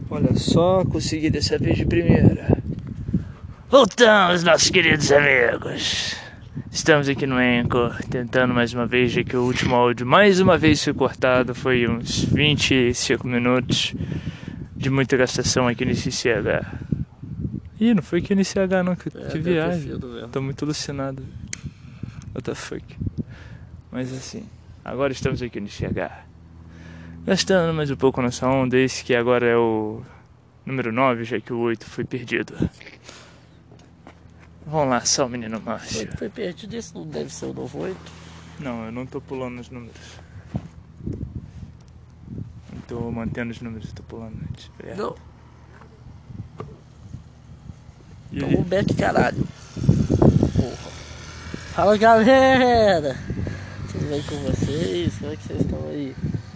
Olha só, consegui dessa vez de primeira. Voltamos, nossos queridos amigos. Estamos aqui no Anchor, tentando mais uma vez, já que o último áudio mais uma vez foi cortado. Foi uns 25 minutos de muita gastação aqui nesse CH. Ih, não foi aqui nesse CH não, que viagem. Tô muito alucinado. What the fuck. Mas assim, agora estamos aqui no CH. Gastando mais um pouco nessa onda, esse que agora é o número 9, já que o 8 foi perdido. Vamos lá, só o menino Márcio. Foi perdido, esse não deve ser o novo 8. Não, eu não tô pulando os números. Não tô mantendo os números, tô pulando antes. Não. E Toma aí? um back, caralho. Porra. Fala, galera. Tudo bem com vocês? Como é que vocês estão aí?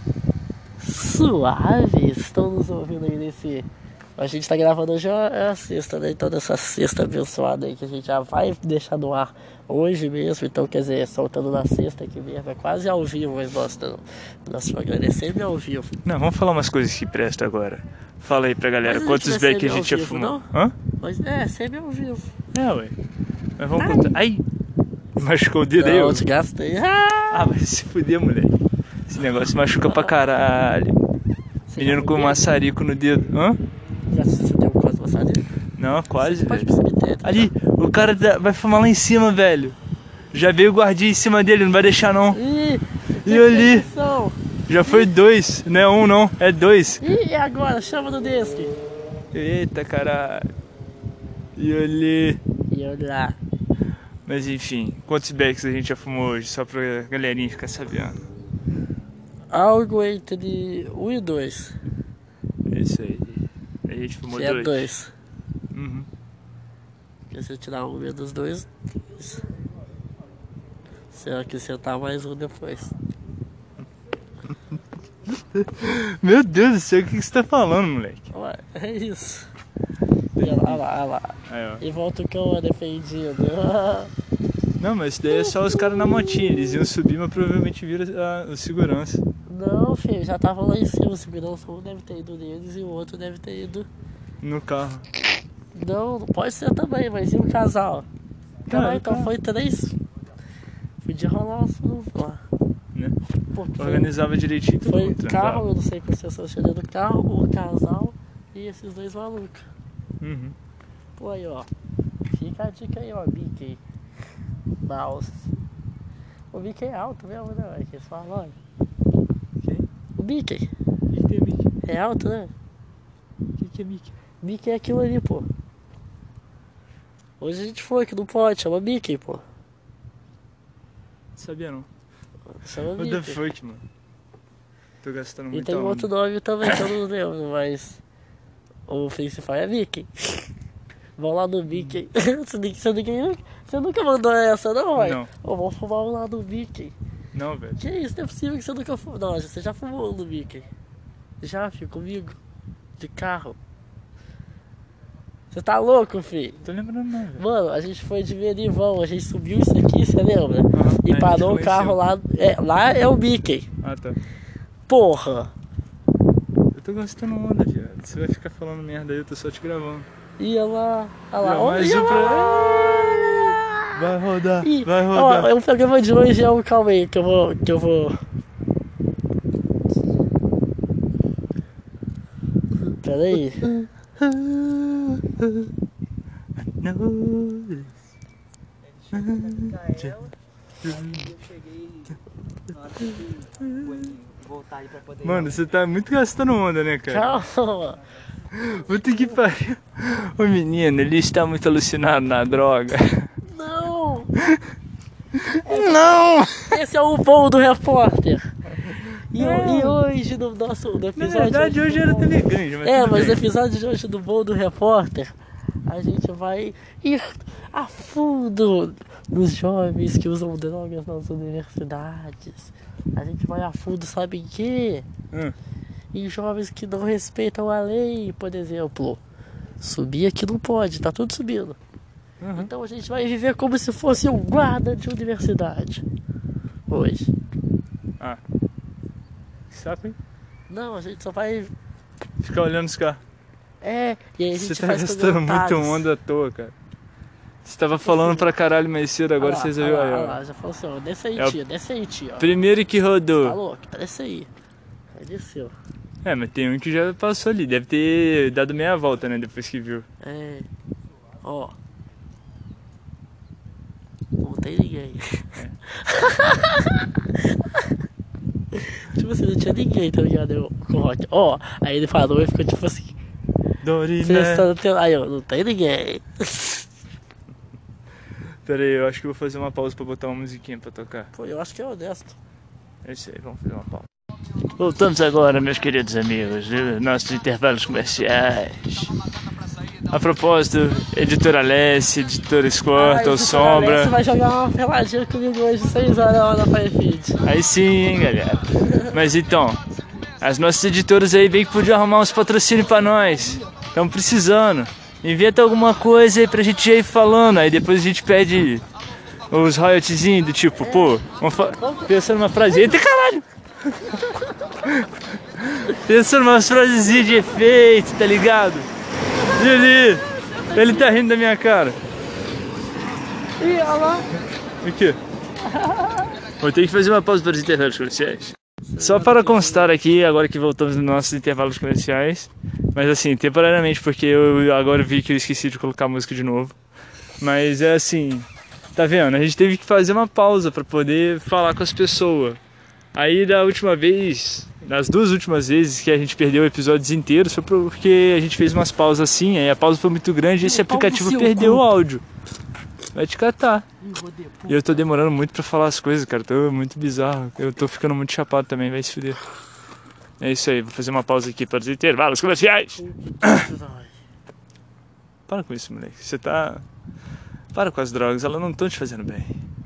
Suaves? Estão nos ouvindo aí nesse... A gente tá gravando hoje, é a sexta, né? Então nessa sexta abençoada aí que a gente já vai deixar no ar hoje mesmo. Então, quer dizer, soltando na sexta aqui mesmo. É quase ao vivo, mas nosso programa é sempre ao vivo. Não, vamos falar umas coisas que prestam agora. Fala aí pra galera, quantos back a gente já fumou? Hã? Mas é, sempre ao vivo. É, ué. Mas vamos contar. Ai! Machucou o dedo aí? Eu te gastei. Ah, vai se fuder, moleque. Esse negócio machuca pra caralho. Menino com maçarico no dedo. Hã? Já se deu quase maçarico? Não, quase, pode velho. perceber. Ali, o cara vai fumar lá em cima, velho. Já veio o guardinha em cima dele, não vai deixar não. Ih, e ali, já foi 2, não é 1 não, é 2. E agora, chama do disco. Eita, caralho. E ali. E olha. Mas enfim, quantos backs a gente já fumou hoje, só pra galerinha ficar sabendo? Algo entre 1 e 2. É isso aí. A gente fumou que 2. É 2. Uhum. Porque se eu tirar um menos 2, será que sentar mais um depois? Meu Deus do céu, o que você tá falando, moleque? Ué, é isso. E olha lá. Aí, e volta o cão defendido. Não, mas isso daí é só os caras na motinha. Eles iam subir, mas provavelmente viram o segurança. Não, filho, já tava lá em cima. O segurança, um deve ter ido neles e o outro deve ter ido no carro. Não pode ser também, mas e o casal? Caralho, então foi 3. Podia rolar um lá. Né? Organizava direitinho tudo. Foi carro, eu não sei por se eu cheguei do carro, o casal e esses 2 malucos. Uhum. Pô, aí, ó. Fica a dica aí, ó, Mickey Mouse. O Mickey é alto mesmo, né? É que eles falam, olha. Quem? O Mickey. O que é Mickey? É alto, né? O que é Mickey? Mickey é aquilo ali, pô. Hoje a gente foi, que não pode, chama Mickey, pô. Não sabia não. Chama What Mickey. the fuck, mano? Tô gastando muito. E tem outro nome também que eu não lembro, mas o principal é Mickey. Vamos lá no Mickey. Você nunca mandou essa, não, vai? Não. Vamos fumar lá no Mickey. Não, velho. Que isso, não é possível que você nunca fumou. Não, você já fumou no Mickey. Já, filho, comigo. De carro. Você tá louco, filho? Tô lembrando não, velho. Mano, a gente foi de Verivão, a gente subiu isso aqui, você lembra? E a parou o carro lá. Lá é o Mickey. Ah, tá. Porra! Eu tô gastando onda, viado. Você vai ficar falando merda aí, eu tô só te gravando. Ia lá. Olha lá. Mais um pra... Vai rodar, vai rodar. Ó, o programa de hoje é o... Calma aí, que eu vou... Pera aí. Mano, você tá muito gastando onda, né, cara? Calma. Puta que pariu. O menino, ele está muito alucinado na droga. Não! Não! Esse é o voo do repórter. E hoje no episódio... Na verdade, hoje era Telegrande, mas no episódio de hoje do voo do repórter, a gente vai ir a fundo nos jovens que usam drogas nas universidades. A gente vai a fundo, sabe em quê? Em jovens que não respeitam a lei, por exemplo. Subir aqui não pode, tá tudo subindo. Então a gente vai viver como se fosse um guarda de universidade hoje. Que saco, hein? Não, a gente só vai ficar olhando os carros. É, e aí a gente Você tá faz gastando muito comentários. onda à toa, cara. Você tava falando pra caralho mais cedo, agora você resolveu aí, Olha ó. lá, já falou assim, ó, desce aí, É o tia, desce aí, tia, ó. primeiro que Tá rodou. louco? Desce aí. Aí desceu. É, mas tem um que já passou ali. Deve ter dado meia volta, né? Depois que viu. É, ó. Não tem ninguém. Tipo assim, não tinha ninguém, tá ligado? Eu, com o Rock. Ó, aí ele falou e ficou tipo assim. Doriné. Aí eu, não tem ninguém. Pera aí, eu acho que eu vou fazer uma pausa pra botar uma musiquinha pra tocar. Pô, eu acho que é honesto. É isso aí, vamos fazer uma pausa. Voltamos agora, meus queridos amigos, nossos intervalos comerciais. A propósito, editora Alessi, editora Escorta ou Sombra. Você vai jogar uma peladinha comigo hoje, 6 horas lá na Firefeed. Aí sim, hein, galera. Mas então, as nossas editoras aí bem que podiam arrumar uns patrocínios pra nós. Estamos precisando. Inventa alguma coisa aí pra gente já ir falando. Aí depois a gente pede os royalties do tipo, pô, pensa numa frase. Eita caralho! Pensa numa frasezinha de efeito, tá ligado? E ele tá rindo da minha cara. Ih, olha lá. O quê? Vou ter que fazer uma pausa para os intervalos comerciais. Só para constar aqui, agora que voltamos nos nossos intervalos comerciais. Mas assim, temporariamente, porque eu agora vi que eu esqueci de colocar a música de novo. Mas é assim, tá vendo? A gente teve que fazer uma pausa para poder falar com as pessoas. Aí da última vez, nas duas últimas vezes que a gente perdeu episódios inteiros, foi porque a gente fez umas pausas assim, aí a pausa foi muito grande e esse aplicativo perdeu o áudio. Vai te catar. E eu tô demorando muito pra falar as coisas, cara. Tô muito bizarro. Eu tô ficando muito chapado também, vai se fuder. É isso aí, vou fazer uma pausa aqui para os intervalos comerciais. Para com isso, moleque. Você tá... Para com as drogas, elas não estão te fazendo bem.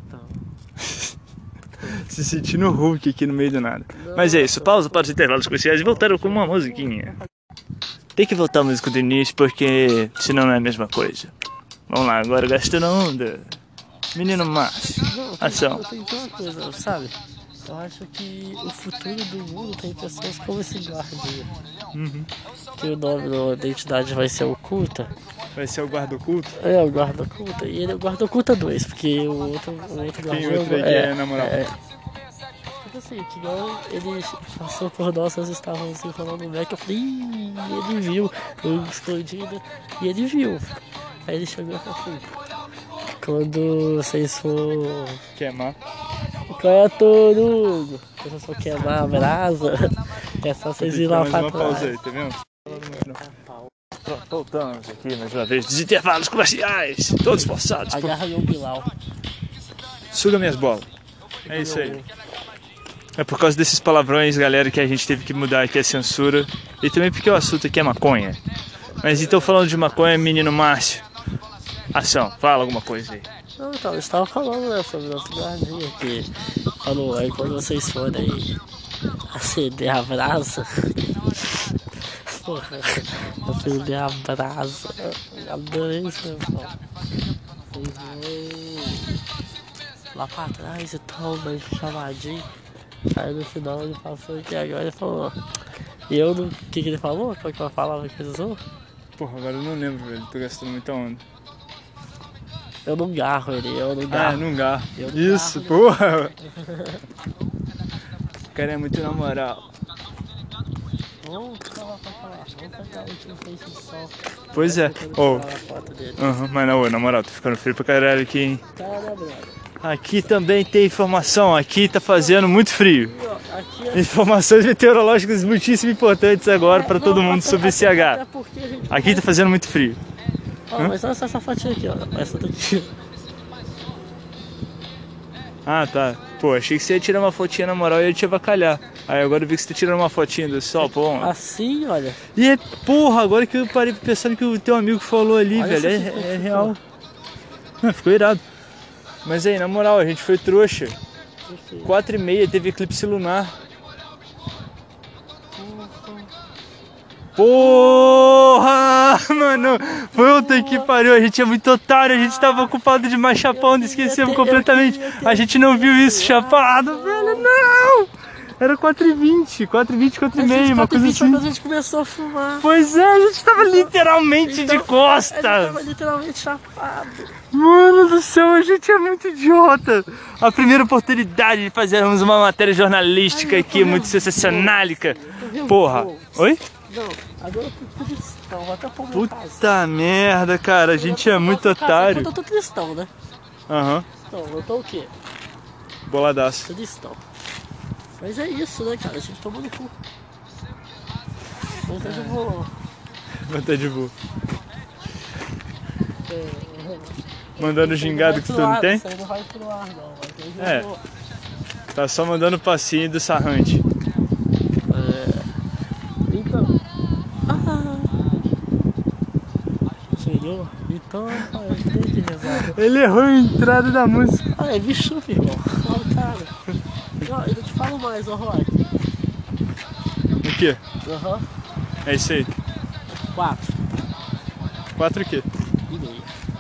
Se sentindo Hulk aqui no meio do nada. Mas é isso, pausa para os intervalos comerciais e voltaram com uma musiquinha. Tem que voltar a música do início porque senão não é a mesma coisa. Vamos lá, agora gastando onda. Menino Márcio, ação. Tem uma coisa, sabe? Eu acho que o futuro do mundo tem pessoas como esse guarda. Que o nome da identidade vai ser oculta. Vai ser o guarda oculto? É, o guarda oculta. E ele é o guarda oculta 2, porque o outro guarda. Tem outro aí que é namoral. Tipo assim, que igual ele passou por nós, nós estávamos assim falando no Mac, eu falei, ih, ele viu, eu escondido, e ele viu. Aí ele chegou e falou assim, quando vocês for Queimar. qual é todo, Hugo? Se vocês for queimar a brasa, é só vocês irem lá pra uma pausa trás. aí, tá vendo? Pronto, voltamos aqui mais uma vez dos intervalos comerciais, todos forçados. Agarra o Bilal. Suga minhas bolas. É isso aí. É por causa desses palavrões, galera, que a gente teve que mudar aqui a censura. E também porque o assunto aqui é maconha. Mas então, falando de maconha, menino Márcio, ação, fala alguma coisa aí. Não, então, eu estava falando, né, sobre o nosso guardinha que falou, aí quando vocês forem acender a brasa, porra, acender a brasa, adorei isso, pessoal. Vocês vão lá pra trás e tal, mas chamadinho. Aí no final ele passou aqui agora e falou, e eu não, o que ele falou? Qual que é a palavra que ele usou? Porra, agora eu não lembro, velho, tô gastando muita onda. Eu não garro ele, eu não garro. Ah, não garro. Eu não Isso, garro, porra! O cara é muito na moral. Vamos falar pra falar, vamos pegar o último face de sol. Pois é. Oh. Mas não, na moral, tô ficando frio pra caralho aqui, hein? Tá, né, brother? Aqui também tem informação, aqui tá fazendo muito frio. Aqui é... Informações meteorológicas muitíssimo importantes agora pra todo mundo sobre esse H. Aqui tá fazendo muito frio. Ó, mas olha essa fotinha aqui, ó. Essa daqui. Ah, tá. Pô, achei que você ia tirar uma fotinha na moral e eu ia te avacalhar. Aí agora eu vi que você tá tirando uma fotinha do sol, pô. Assim, olha. E é, porra, agora que eu parei pensando que o teu amigo falou ali, Olha velho, é real. Ah, ficou irado. Mas aí, na moral, a gente foi trouxa. 4h30 teve eclipse lunar. Porra, mano, puta que pariu, a gente é muito otário, a gente tava ocupado de mais chapando, esquecemos completamente. A gente não viu isso chapado, velho, não! Era 4h20, 4h30, uma coisa assim. Quando a gente começou a fumar. Pois é, a gente tava literalmente Então, de costas. A gente tava literalmente chapado. Mano do céu, a gente é muito idiota. A primeira oportunidade de fazermos uma matéria jornalística aqui, muito sensacionálica. Porra. Oi? Não, agora eu tô tristão, vou até pôr meu caso. Puta merda, cara, a gente é muito otário. Eu tô tristão, né? Aham. Então, eu tô o quê? Boladaço. Tristão. Mas é isso, né, cara? A gente tomou no cu. Mas eu vou... Mas tá de boa. Mandando o gingado que tu não tem? Isso aí não vai pro ar, não. Mas É. Tá só mandando o passinho do sarrante. Então. Chegou? Então, eu tenho que rezar. Ele errou a entrada da música. Ah, é bichufe, irmão. Olha, cara. Ó, eu não te falo mais, ó, Roy. O quê? Aham. É isso aí. 4 4 o quê? e meia.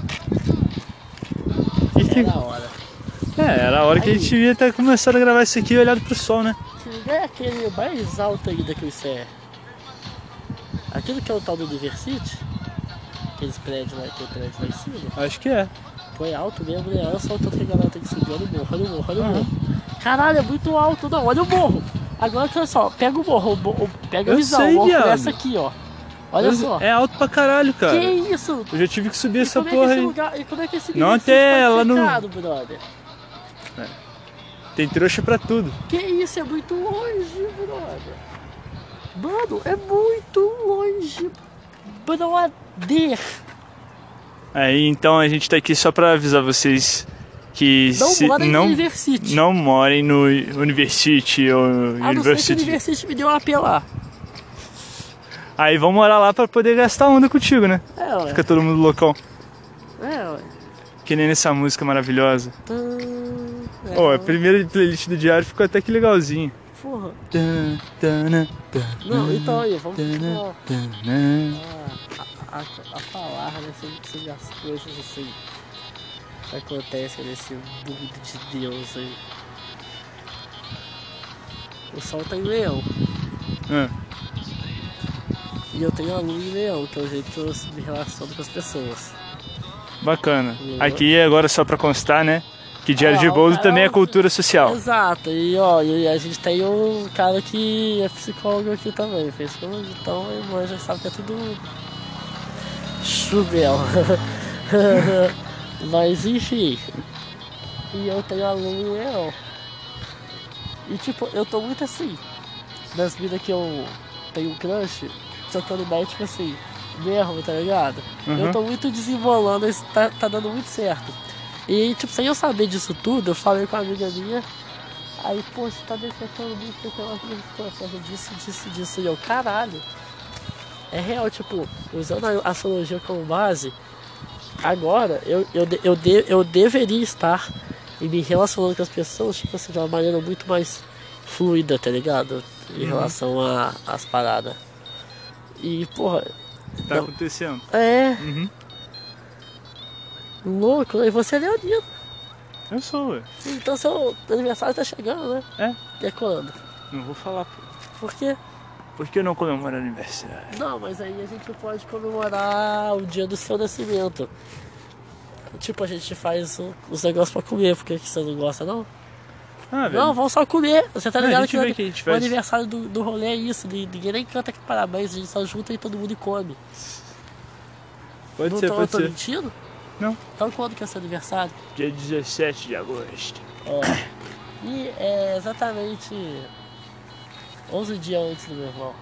Era a hora. Era a hora que a gente devia estar começando a gravar isso aqui olhado pro sol, né? É aquele mais alto ainda que isso é. Aquilo que é o tal do University. Aqueles prédios lá, aquele prédio lá em cima. Acho que é. Foi alto mesmo, né? Olha só o tanto que a galera tem que subir. Olha o morro, olha o morro, olha o morro. Caralho, é muito alto, não. Olha o morro. Agora que olha só, pega o morro, pega a visão. O morro começa aqui, ó. Olha só. É alto pra caralho, cara. Que isso? Eu já tive que subir essa como porra é que aí. lugar, e como é que esse Não até ela não. não. Brother? Tem trouxa pra tudo. Que isso? É muito longe, brother. Mano, é muito longe, brother. Aí então a gente tá aqui só pra avisar vocês que não morem no University ou A não ser que o University me deu uma apelar. Aí vão morar lá pra poder gastar onda contigo, né? É, ué. Fica todo mundo loucão. É, ué. Que nem nessa música maravilhosa. A primeira playlist do diário ficou até que legalzinho. Porra. Não, então aí, vamos a falar, né, sobre as coisas assim que acontecem nesse mundo de Deus aí. O sol tá em leão. E eu tenho a lua em leão, que é o jeito que eu me relaciono com as pessoas. Bacana. Aqui agora só pra constar, né? Que diário de bordo também é cultura social. Exato, e ó, e a gente tem um cara que é psicólogo aqui também, fez psicologia, então a irmã já sabe que é tudo chubel. Mas enfim, e eu tenho aluno em leão. E tipo, eu tô muito assim, nas vidas que eu tenho um crush, trocando ideia, tipo assim, mesmo, tá ligado? Eu tô muito desenvolvendo, isso tá dando muito certo. E, tipo, sem eu saber disso tudo, eu falei com uma amiga minha. Aí, pô, você tá decretando muito porque ela falou disso. E eu, caralho. É real, tipo, usando a astrologia como base, agora eu deveria estar e me relacionando com as pessoas, tipo assim, de uma maneira muito mais fluida, tá ligado? Em relação às paradas. E, porra. Tá acontecendo. É. Louco, e você é leonino. Eu sou, ué. Então seu aniversário tá chegando, né? É. E é quando? Não vou falar, pô. Por quê? Porque eu não comemoro aniversário. Não, mas aí a gente pode comemorar o dia do seu nascimento. Tipo, a gente faz os negócios pra comer, porque você não gosta, não? Ah, velho. Não, vamos só comer. Você tá ligado que o aniversário do rolê é isso. Ninguém nem canta aqui parabéns, a gente só junta e todo mundo come. Pode ser, pode ser. Tô ser. mentindo? Não. Então quando que é seu aniversário? Dia 17 de agosto. E é exatamente 11 dias antes do meu irmão.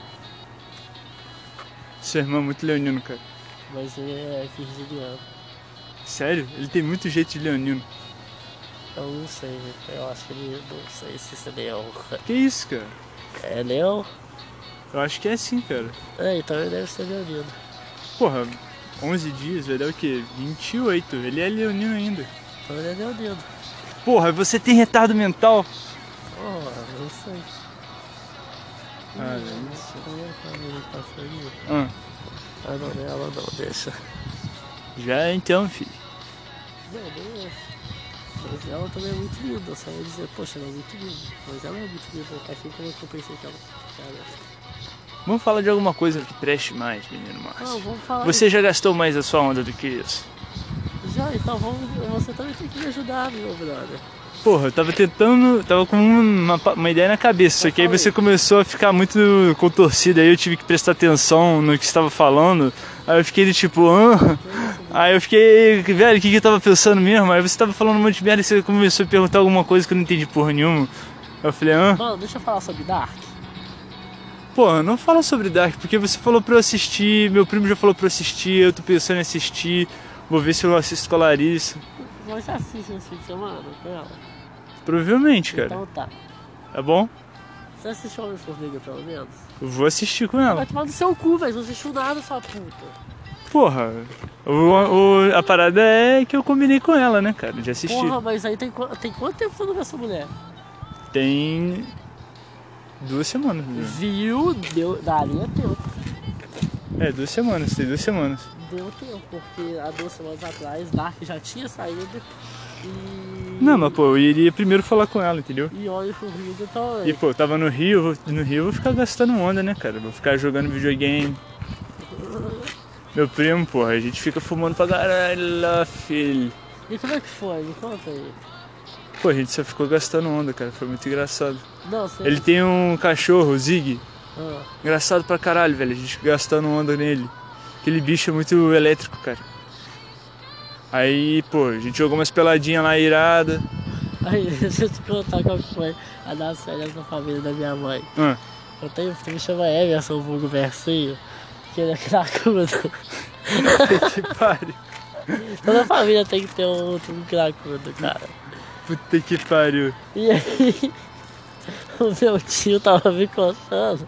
Seu irmão é muito leonino, cara. Mas ele é virginiano. Sério? Ele tem muito jeito de leonino. Eu não sei, eu acho que ele não sei se isso é leão. Que isso, cara? É leão? Eu acho que é sim, cara. É, então ele deve ser leonino. Porra, 11 dias, vai dar o quê? 28. Ele é leonino ainda. Então ele é leonino. Porra, você tem retardo mental? Porra, não sei. Ah, não, ela não, deixa. Já então, filho. Não, deixa. Mas ela também é muito linda, só ia dizer, poxa, ela é muito linda. Mas ela é muito linda, assim como eu pensei que ela era. Vamos falar de alguma coisa que preste mais, menino Márcio. Não, vamos falar Você já gastou mais a sua onda do que isso? Já, então você também tem que me ajudar, meu brother. Porra, eu tava com uma ideia na cabeça, só que aí você começou a ficar muito contorcido, aí eu tive que prestar atenção no que você estava falando, aí eu fiquei do tipo, aí eu fiquei, velho, o que eu tava pensando mesmo? Aí você tava falando um monte de merda e você começou a perguntar alguma coisa que eu não entendi porra nenhuma. Aí eu falei, Mano, deixa eu falar sobre Dark. Pô, não fala sobre Dark, porque você falou pra eu assistir, meu primo já falou pra eu assistir, eu tô pensando em assistir, vou ver se eu assisto com a Larissa. Você assiste esse fim de semana com ela? Provavelmente, cara. Então tá. Tá bom? Você assistiu Homem-Formiga pelo menos? Eu vou assistir com ela. Vai tomar no seu cu, velho, não assistiu nada, sua puta. Porra, a parada é que eu combinei com ela, né, cara, de assistir. Porra, mas aí tem quanto tempo você não vê essa mulher? Tem 2 semanas. Né? Viu? Daria tempo. É, 2 semanas, tem 2 semanas. Deu tempo, porque há 2 semanas atrás Dark já tinha saído e... Não, mas pô, eu iria primeiro falar com ela, entendeu? E Homem-Formiga também. E pô, eu tava no Rio eu vou ficar gastando onda, né, cara? Vou ficar jogando videogame. Meu primo, porra, a gente fica fumando pra caralho lá, filho. E como é que foi? Me conta aí. Pô, a gente só ficou gastando onda, cara, foi muito engraçado. Não, você... Ele tem um cachorro, o Zig. Ah. Engraçado pra caralho, velho, a gente gastando onda nele. Aquele bicho é muito elétrico, cara. Aí, pô, a gente jogou umas peladinhas lá irada. Aí, deixa eu te contar qual que foi a das férias na família da minha mãe. Tu me chama Emerson, vulgo Versinho, que ele é cracudo. Que pariu. Toda a família tem que ter um cracudo, cara. Puta que pariu. E aí, o meu tio tava me contando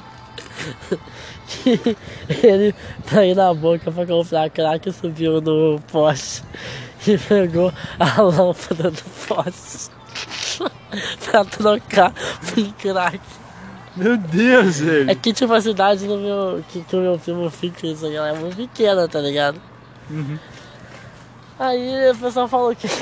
que ele tá indo na boca pra comprar crack e subiu no poste e pegou a lâmpada do poste pra trocar por crack. Meu Deus, velho. É que tipo a cidade do que o meu primo fica, isso aí, ela é muito pequena, tá ligado? Uhum. Aí o pessoal falou que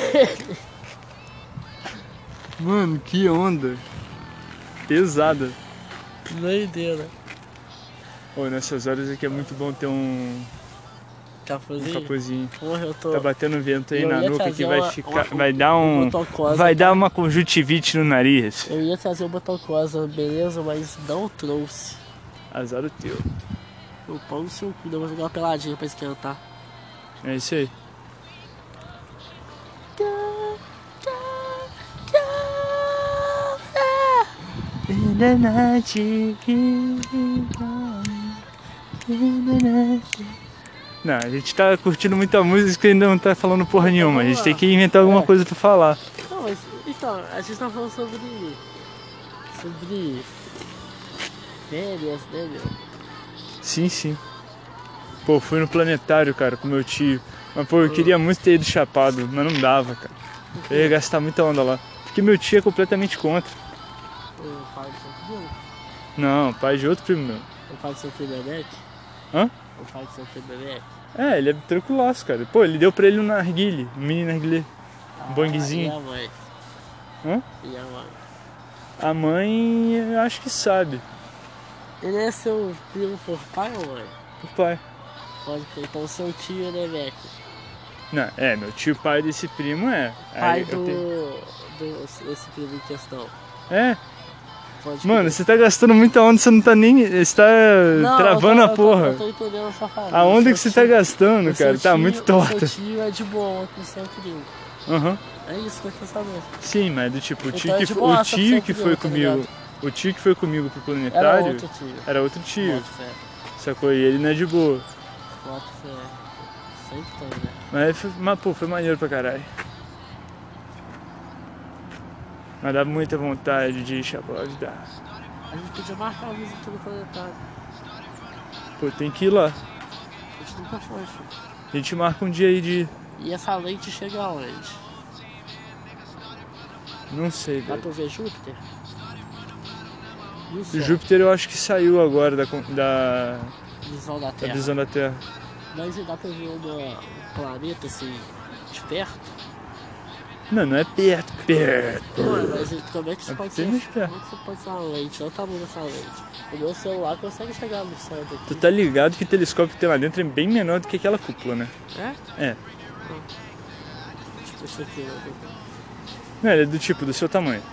Mano, que onda. Pesada. doideira. Pô, nessas horas aqui é muito bom ter um capuzinho. Porra, eu tô... Tá batendo vento aí Eu na ia nuca que trazer vai ficar. Vai dar um. botocosa, Vai dar tá? uma conjuntivite no nariz. Eu ia trazer o botocosa, beleza, mas não trouxe. Azar o teu. O pão no seu cu, eu vou jogar uma peladinha pra esquentar. É isso aí. Não, a gente tá curtindo muita música e ainda não tá falando porra nenhuma. A gente tem que inventar alguma coisa pra falar. Não, mas então, a gente tá falando sobre férias, né, meu? Sim, sim. Pô, fui no planetário, cara, com meu tio. Mas pô, eu queria muito ter ido chapado, mas não dava, cara. Eu ia gastar muita onda lá. Porque meu tio é completamente contra. O pai do seu primo? Não, pai de outro primo meu. O pai do seu primo é Beck? Hã? O pai do seu primo é Beck? É, ele é tranquilaço, cara. Pô, ele deu pra ele um narguile, um mini narguilé. Um bongzinho. E a mãe? Hã? E a mãe? A mãe, eu acho que sabe. Ele é seu primo por pai ou mãe? O pai. Pode ter, então seu tio ele é Beck. Não, é, meu tio pai desse primo é. Pai Aí eu esse primo em questão. É? Pode Mano, crer. você tá gastando muita onda, você não tá nem. Você tá Não, travando a porra. Eu tô entendendo a sua família. A onda Seu que você tio- tá gastando, o seu cara, tá tio- muito O torta. seu tio é de boa com o seu primo. Aham. É isso que eu quero saber. Sim, mas do tipo, o tio Então é que, de o boaça tio pro seu que primo, foi tá comigo. ligado? O tio que foi comigo pro Era planetário outro tio. era outro tio. Boto fé. Sacou? E ele não é de boa. Boto fé. Sempre tem, né? Mas pô, foi maneiro pra caralho. Mas dá muita vontade de ir chapéu de dar. A gente podia marcar uma visita no planetário. Pô, tem que ir lá. A gente nunca foi, filho. A gente marca um dia aí de. E essa lente chega aonde? Não sei, Dá velho. pra ver Júpiter? E o O Sol? Júpiter eu acho que saiu agora da Visão da Terra. visão da Terra. Mas dá pra ver um planeta assim, de perto? Não, não é perto. Mano, mas como é que você pode ser? Apenas Como perto. é que você pode ser uma lente? Olha o tamanho dessa lente. O meu celular consegue chegar no céu daqui. Tu tá ligado que o telescópio que tem lá dentro é bem menor do que aquela cúpula, né? É? É. Tipo isso aqui, né? Não, ele é do tipo, do seu tamanho.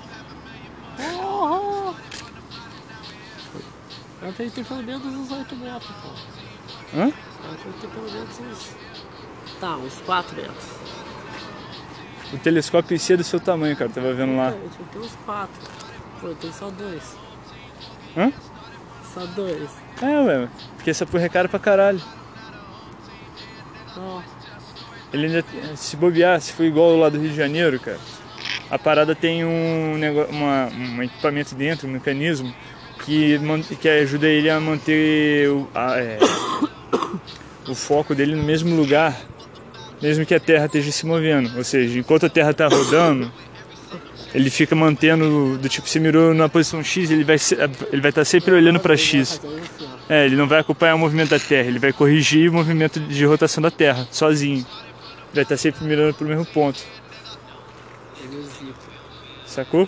Eu tenho que ter pelo menos uns 8 metros, pô. Hã? Eu tenho que ter pelo menos uns... Tá, uns 4 metros. O telescópio em si é do seu tamanho, cara. Tava vendo lá. Eu tenho uns 4. Pô, eu tenho só 2. Hã? Só 2. É, ué. Porque essa porra é cara pra caralho. Ó. Ele ainda, se bobear, se for igual lá do Rio de Janeiro, cara, a parada tem um equipamento dentro, um mecanismo, que ajuda ele a manter o foco dele no mesmo lugar, mesmo que a Terra esteja se movendo. Ou seja, enquanto a Terra está rodando, ele fica mantendo, do tipo, se mirou na posição X, ele vai estar sempre olhando para X. Ele não vai acompanhar o movimento da Terra, ele vai corrigir o movimento de rotação da Terra, sozinho. Vai estar sempre mirando pro mesmo ponto. Sacou?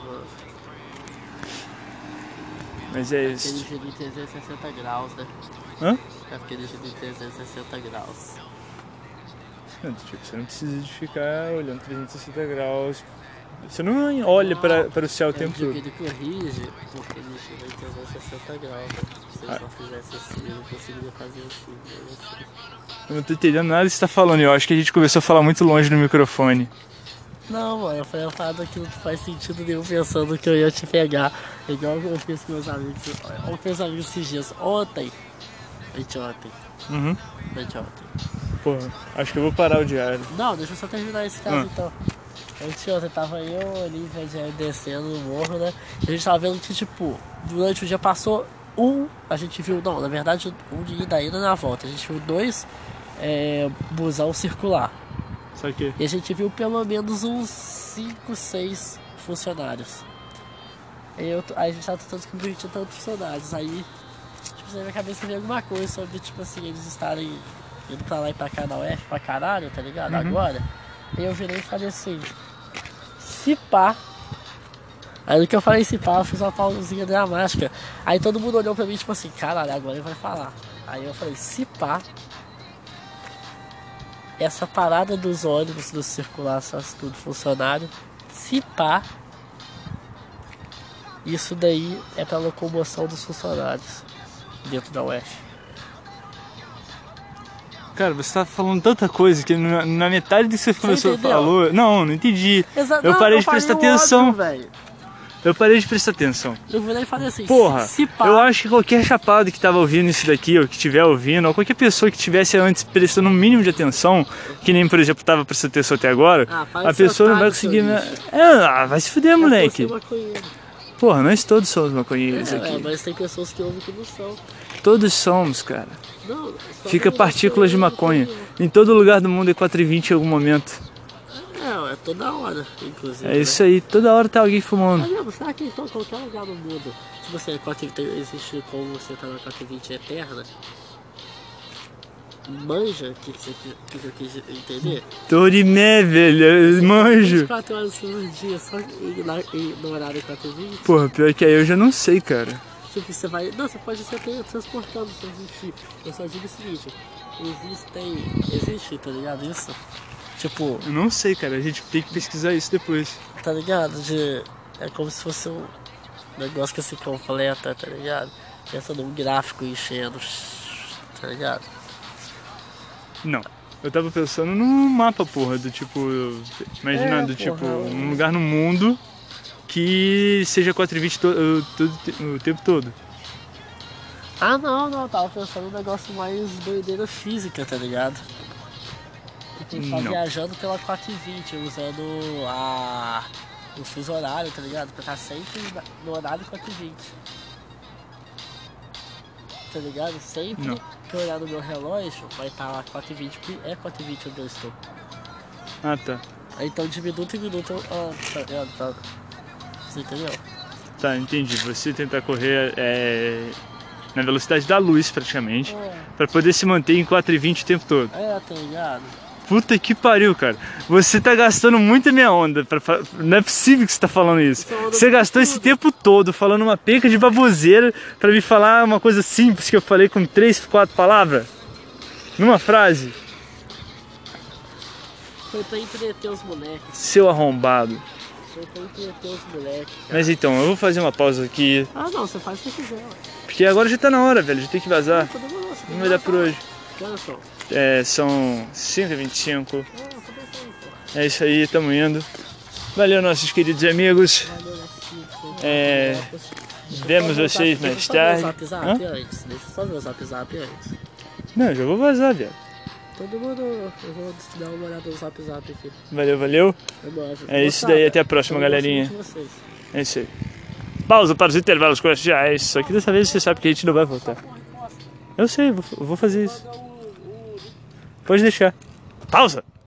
Mas é isso. Aquele giro em 360 graus, né? Hã? É aquele giro em 360 graus. Tipo, você não precisa de ficar olhando 360 graus. Você não olha para o céu o tempo todo. Ele corrige porque ele gira em 360 graus. Né? Se ele só fizesse assim, eu não conseguiria fazer assim. Eu não tô entendendo nada que você tá falando. Eu acho que a gente começou a falar muito longe no microfone. Não, mano, eu falei uma parada que não faz sentido nenhum pensando que eu ia te pegar. Igual eu fiz com meus amigos. Eu fiz amigos esses dias. Ontem. Uhum. Anteontem. Porra, acho que eu vou parar o diário. Não, deixa eu só terminar esse caso então. Anteontem tava eu, Olivia, já descendo no morro, né? E a gente tava vendo que, tipo, durante o dia passou a gente viu, não, na verdade, um de ida ainda na volta. A gente viu 2 busão circular. Só que... E a gente viu pelo menos uns 5, 6 funcionários. Aí a gente tava tentando descobrir que tinha tantos funcionários. Aí, tipo, na minha cabeça veio alguma coisa sobre, tipo assim, eles estarem indo pra lá e pra cá na UF pra caralho, tá ligado? Agora. Aí eu virei e falei assim, se pá. Aí no que eu falei se pá, eu fiz uma pausinha dramática. Aí todo mundo olhou pra mim, tipo assim, caralho, agora ele vai falar. Aí eu falei, se pá. Essa parada dos ônibus, do circular, tudo funcionário, se pá, isso daí é pra locomoção dos funcionários dentro da UF. Cara, você tá falando tanta coisa que na metade do que você começou a falar. Não entendi. Eu parei de prestar atenção. Eu parei de prestar atenção. Eu virei e falei assim, porra, se pá. Eu acho que qualquer chapado que tava ouvindo isso daqui, ou que estiver ouvindo, ou qualquer pessoa que tivesse antes prestando um mínimo de atenção, que nem, por exemplo, tava prestando atenção até agora, a pessoa não vai conseguir... vai se fuder, moleque. Porra, nós todos somos maconheiros aqui. Mas tem pessoas que ouvem que não são. Todos somos, cara. Não, fica partículas de maconha. Em todo lugar do mundo é 4,20 em algum momento. É toda hora, inclusive. É isso aí, toda hora tá alguém fumando. Será que então qualquer lugar do mundo, se você existe como você tá na 420 eterna, manja o que eu quis entender? Torimé, velho, eu manjo. 24 horas por dia, só no horário 420? Porra, pior que aí eu já não sei, cara. Tipo, você vai... Não, você pode ser transportando se existir. Eu só digo o seguinte, existe, tá ligado, isso? Tipo... Eu não sei, cara, a gente tem que pesquisar isso depois. Tá ligado? É como se fosse um negócio que se completa, tá ligado? Pensa num gráfico enchendo, tá ligado? Não, eu tava pensando num mapa, porra, do tipo... Imaginando, tipo, um lugar no mundo que seja 4,20 o tempo todo. Ah, não, eu tava pensando num negócio mais doideira física, tá ligado? A gente tá viajando pela 420, usando o fuso horário, tá ligado? Pra estar sempre no horário 420. Tá ligado? Sempre que eu olhar no meu relógio, vai estar 4,20, porque é 4,20 onde eu estou. Ah, tá. Então de minuto em minuto, tá ligado? Tá. Você entendeu? Tá, entendi. Você tentar correr na velocidade da luz, praticamente, pra poder se manter em 4,20 o tempo todo. Tá ligado? Puta que pariu, cara. Você tá gastando muito a minha onda. Não é possível que você tá falando isso. Você gastou esse tempo todo falando uma penca de baboseira pra me falar uma coisa simples que eu falei com 3, 4 palavras? Numa frase? Foi pra entreter os moleques. Seu arrombado. Foi pra entreter os moleques. Mas então, eu vou fazer uma pausa aqui. Ah não, você faz o que você quiser. Porque agora já tá na hora, velho. Já tem que vazar. Não vai dar por hoje. Que horas são? São 5h25. É isso aí, tamo indo. Valeu, nossos queridos amigos. Vemos vocês mais tarde. Deixa eu só ver o zap antes. Não, já vou vazar, velho. Todo mundo, eu vou dar uma olhada no zap aqui. Valeu. É isso daí, até a próxima, galerinha. É isso aí. Pausa para os intervalos comerciais. Só que dessa vez você sabe que a gente não vai voltar. Eu sei, eu vou fazer isso. Pode deixar. Pausa!